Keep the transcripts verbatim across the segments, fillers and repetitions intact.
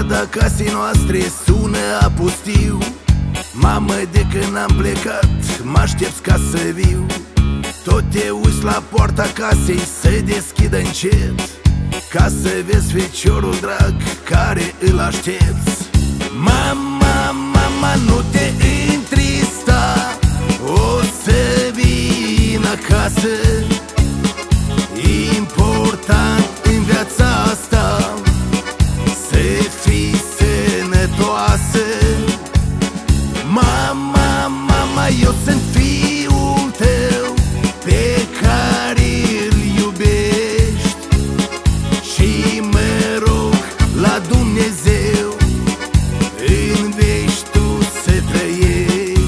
porta casei noastre sună apustiu. Mamă, de când am plecat, mă aștepți ca să viu. Tot te uiți la poarta casei să deschidă încet, ca să vezi feciorul drag care îl aștepți. Mama, mama, nu te întrista, o să vin acasă. Important în viața asta să fii sănătoasă. Mama, mama, eu sunt fiul tău pe care îl iubești și mă rog la Dumnezeu în veci tu să trăiești.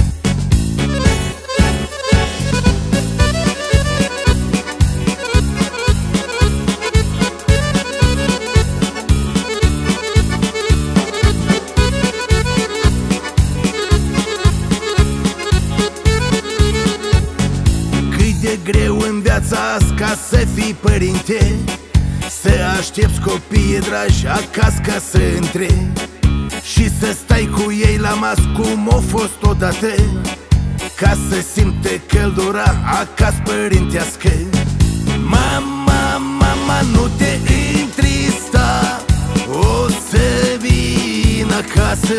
E greu în viața asta ca să fii părinte, să aștepți copiii dragi acasă ca să intre și să stai cu ei la masă cum a fost odată, ca să simte căldura acasă părintească. Mama, mama, nu te întrista, o să vin acasă.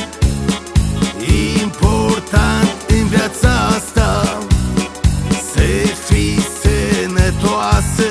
Important în viața asta să fii sănătoasă.